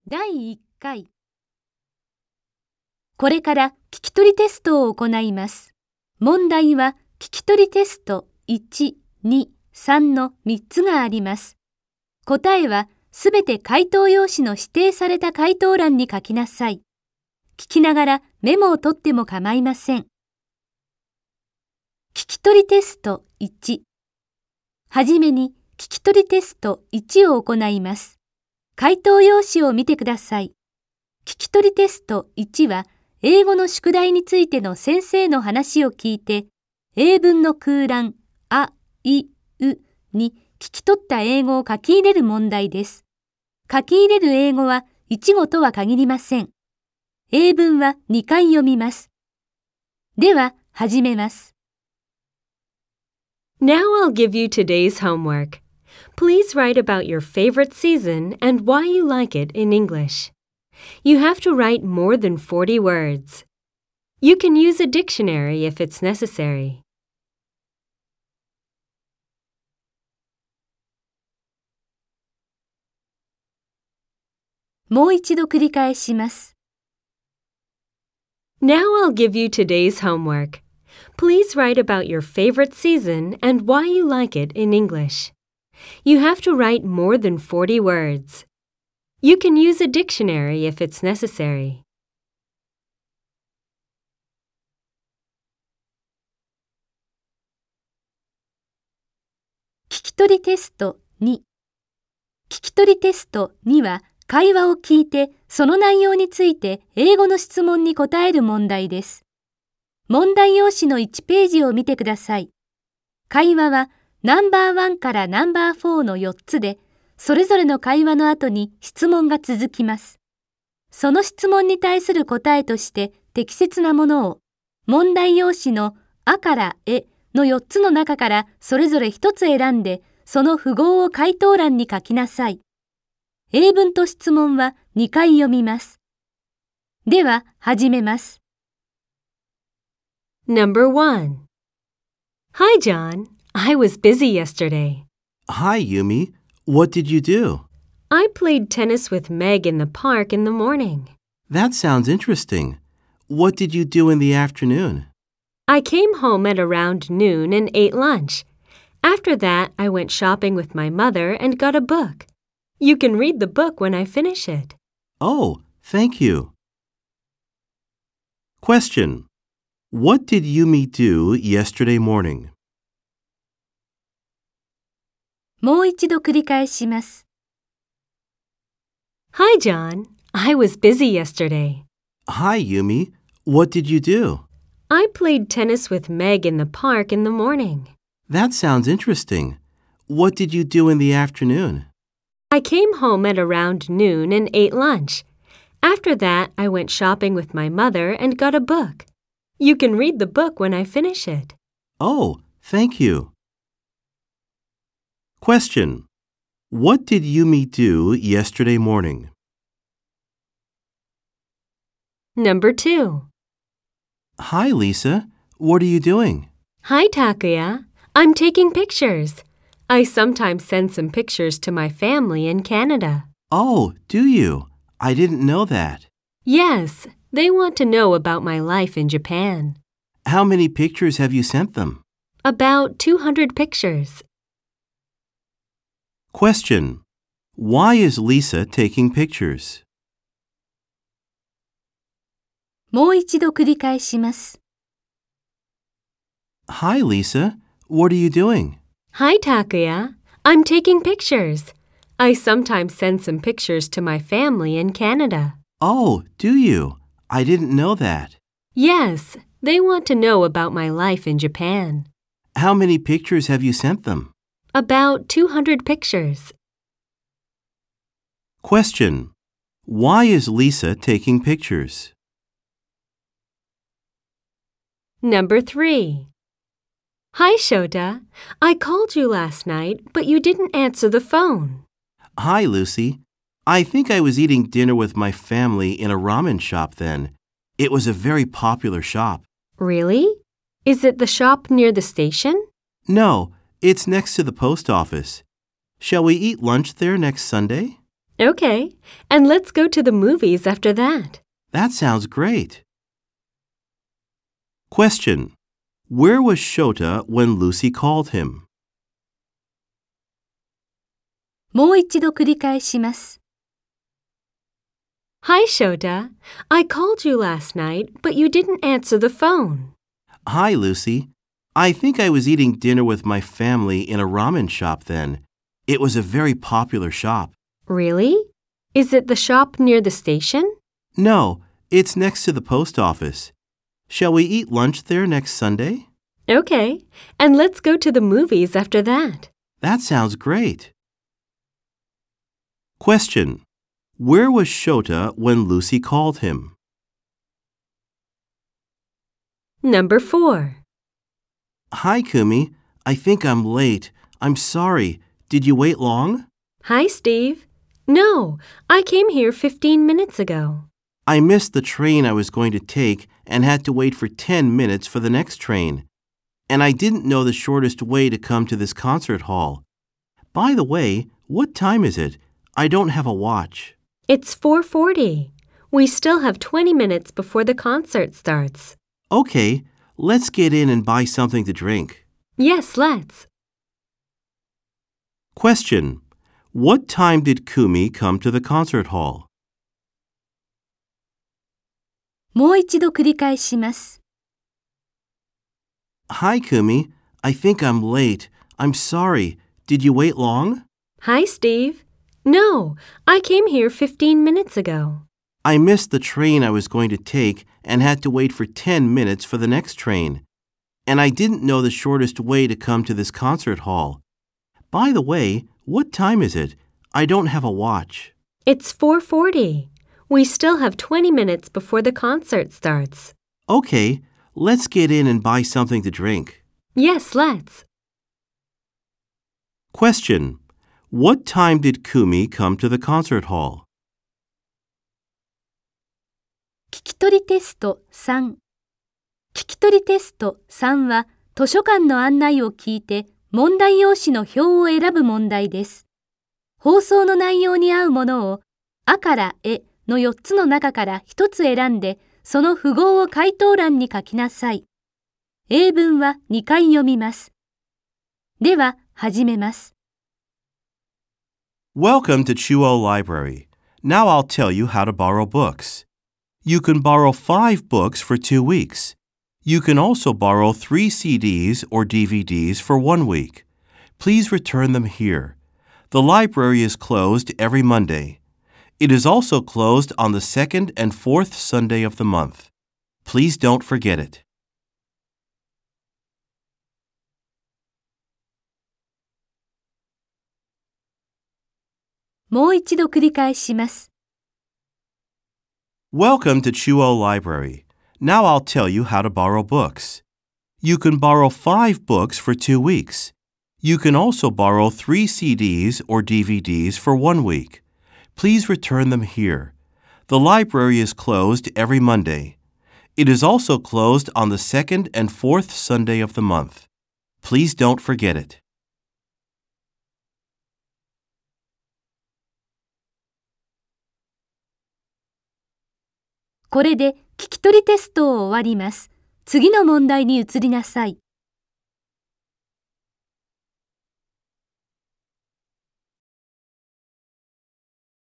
第1回。これから聞き取りテストを行います。問題は聞き取りテスト1、2、3の3つがあります。答えはすべて回答用紙の指定された回答欄に書きなさい。聞きながらメモを取っても構いません。聞き取りテスト1。はじめに聞き取りテスト1を行います。回答用紙を見てください。聞き取りテスト1は、英語の宿題についての先生の話を聞いて、英文の空欄、あ、い、うに聞き取った英語を書き入れる問題です。書き入れる英語は一語とは限りません。英文は2回読みます。では、始めます。 Now I'll give you today's homework.Please write about your favorite season and why you like it in English. You have to write more than 40 words. You can use a dictionary if it's necessary. もう一度繰り返します。 Now I'll give you today's homework. Please write about your favorite season and why you like it in English.You have to write more than 40 words. You can use a dictionary if it's necessary. 聞き取りテスト2。聞き取りテスト2は会話を聞いてその内容について英語の質問に答える問題です。問題用紙の1ページを見てください。会話はナンバー1からナンバー4の4つで、それぞれの会話の後に質問が続きます。その質問に対する答えとして適切なものを、問題用紙のあからえの4つの中からそれぞれ1つ選んで、その符号を回答欄に書きなさい。英文と質問は2回読みます。では、始めます。 No.1 Hi, John.I was busy yesterday. Hi, Yumi. What did you do? I played tennis with Meg in the park in the morning. That sounds interesting. What did you do in the afternoon? I came home at around noon and ate lunch. After that, I went shopping with my mother and got a book. You can read the book when I finish it. Oh, thank you. Question. What did Yumi do yesterday morning? もう一度繰り返します。 Hi, John. I was busy yesterday. Hi, Yumi. What did you do? I played tennis with Meg in the park in the morning. That sounds interesting. What did you do in the afternoon? I came home at around noon and ate lunch. After that, I went shopping with my mother and got a book. You can read the book when I finish it. Oh, thank you. Question. What did Yumi do yesterday morning? No.2 Hi, Lisa. What are you doing? Hi, Takuya. I'm taking pictures. I sometimes send some pictures to my family in Canada. Oh, do you? I didn't know that. Yes, they want to know about my life in Japan. How many pictures have you sent them? About 200 pictures. Question. Why is Lisa taking pictures? もう一度繰り返します。 Hi, Lisa. What are you doing? Hi, Takuya. I'm taking pictures. I sometimes send some pictures to my family in Canada. Oh, do you? I didn't know that. Yes, they want to know about my life in Japan. How many pictures have you sent them? About 200 pictures. Question. Why is Lisa taking pictures? No.3 Hi, Shota. I called you last night, but you didn't answer the phone. Hi, Lucy. I think I was eating dinner with my family in a ramen shop then. It was a very popular shop. Really? Is it the shop near the station? No, it's next to the post office. Shall we eat lunch there next Sunday? Okay, and let's go to the movies after that. That sounds great. Question. Where was Shota when Lucy called him? もう一度繰り返します。 Hi, Shota. I called you last night, but you didn't answer the phone. Hi, Lucy. I think I was eating dinner with my family in a ramen shop then. It was a very popular shop. Really? Is it the shop near the station? No, it's next to the post office. Shall we eat lunch there next Sunday? Okay, and let's go to the movies after that. That sounds great. Question. Where was Shota when Lucy called him? Number 4. Hi, Kumi. I think I'm late. I'm sorry. Did you wait long? Hi, Steve. No, I came here 15 minutes ago. I missed the train I was going to take and had to wait for 10 minutes for the next train. And I didn't know the shortest way to come to this concert hall. By the way, what time is it? I don't have a watch. It's 4:40. We still have 20 minutes before the concert starts. Okay, let's get in and buy something to drink. Yes, let's. Question. What time did Kumi come to the concert hall? もう一度繰り返します。 Hi, Kumi. I think I'm late. I'm sorry. Did you wait long? Hi, Steve. No, I came here 15 minutes ago. I missed the train I was going to take and had to wait for 10 minutes for the next train. And I didn't know the shortest way to come to this concert hall. By the way, what time is it? I don't have a watch. It's 4:40. We still have 20 minutes before the concert starts. Okay, let's get in and buy something to drink. Yes, let's. Question. What time did Kumi come to the concert hall? 聞き取りテスト3。聞き取りテスト3は図書館の案内を聞いて問題用紙の表を選ぶ問題です。放送の内容に合うものをあからえの4つの中から1つ選んでその符号を回答欄に書きなさい。英文は2回読みます。では始めます。 Welcome to Chuo Library. Now I'll tell you how to borrow books. You can borrow 5 books for 2 weeks. You can also borrow 3 CDs or DVDs for 1 week. Please return them here. The library is closed every Monday. It is also closed on the 2nd and 4th Sunday of the month. Please don't forget it. もう一度繰り返します。 Welcome to Chuo Library. Now I'll tell you how to borrow books. You can borrow 5 books for 2 weeks. You can also borrow 3 CDs or DVDs for 1 week. Please return them here. The library is closed every Monday. It is also closed on the 2nd and 4th Sunday of the month. Please don't forget it. これで聞き取りテストを終わります。次の問題に移りなさい。